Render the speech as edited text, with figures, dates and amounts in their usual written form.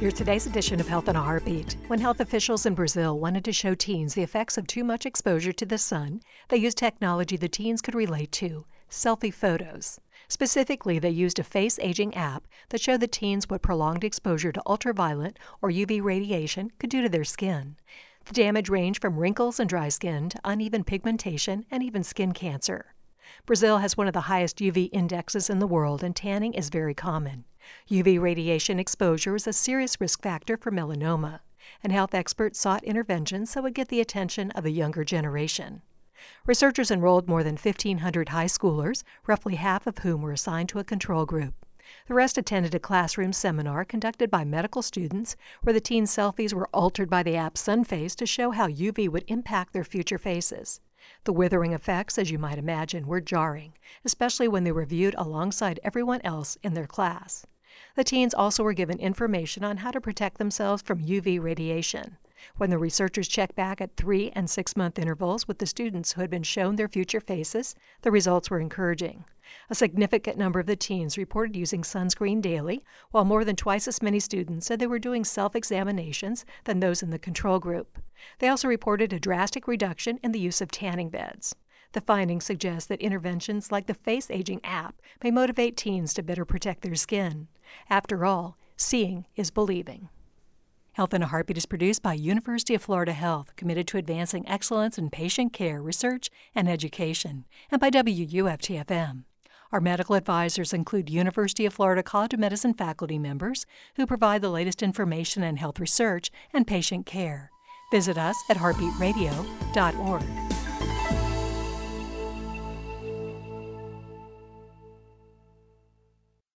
Here's today's edition of Health in a Heartbeat. When health officials in Brazil wanted to show teens the effects of too much exposure to the sun, they used technology the teens could relate to, selfie photos. Specifically, they used a face aging app that showed the teens what prolonged exposure to ultraviolet or UV radiation could do to their skin. The damage ranged from wrinkles and dry skin to uneven pigmentation and even skin cancer. Brazil has one of the highest UV indexes in the world, and tanning is very common. UV radiation exposure is a serious risk factor for melanoma, and health experts sought interventions that would get the attention of the younger generation. Researchers enrolled more than 1,500 high schoolers, roughly half of whom were assigned to a control group. The rest attended a classroom seminar conducted by medical students where the teen selfies were altered by the app SunFace to show how UV would impact their future faces. The withering effects, as you might imagine, were jarring, especially when they were viewed alongside everyone else in their class. The teens also were given information on how to protect themselves from UV radiation. When the researchers checked back at 3- and 6-month intervals with the students who had been shown their future faces, the results were encouraging. A significant number of the teens reported using sunscreen daily, while more than twice as many students said they were doing self-examinations than those in the control group. They also reported a drastic reduction in the use of tanning beds. The findings suggest that interventions like the face aging app may motivate teens to better protect their skin. After all, seeing is believing. Health in a Heartbeat is produced by University of Florida Health, committed to advancing excellence in patient care, research, and education, and by WUFT-FM. Our medical advisors include University of Florida College of Medicine faculty members who provide the latest information in health research and patient care. Visit us at heartbeatradio.org.